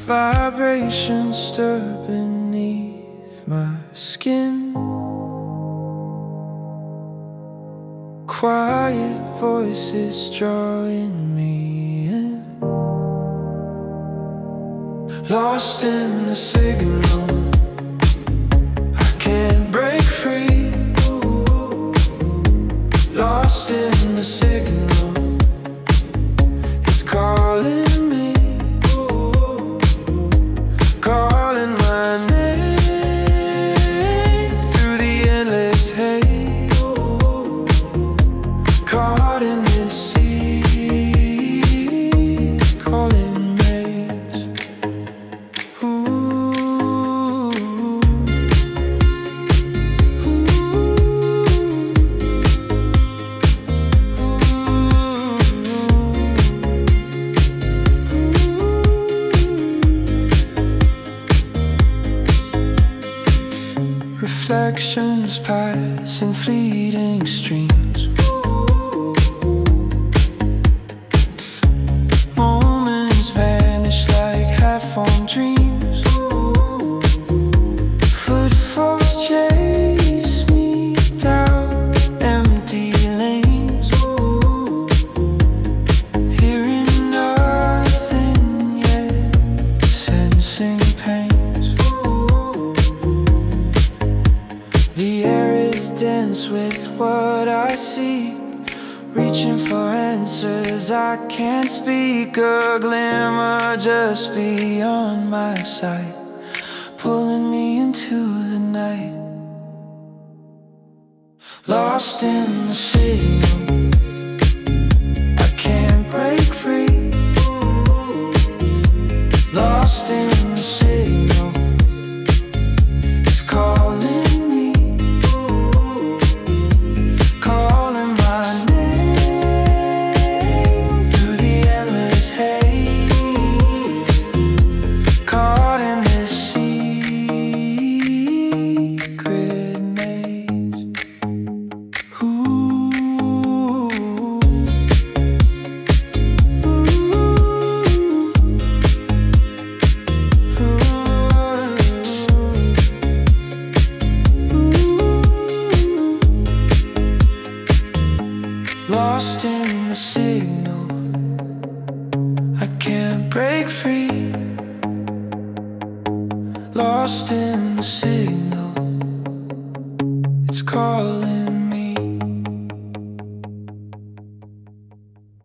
Vibrations stir beneath my skin. Quiet voices drawing me in. Lost in the signal, I can't break free. Lost in the signal, it's calling me, calling my name through the endless haze. Caught in this sea, calling maze. Reflections pass in fleeting streams. Moments vanish like half-formed dreams. Footfalls chase me down empty lanes. Hearing nothing yet sensing pains. The air is dense with what I see, reaching for answers I can't speak. A glimmer just beyond my sight, pulling me into the night. Lost in the signal, I can't break free. Lost in the signal, it's calling me, calling my name through the endless haze. Caught in this secret maze. Lost in the signal, I can't break free. Lost in the signal.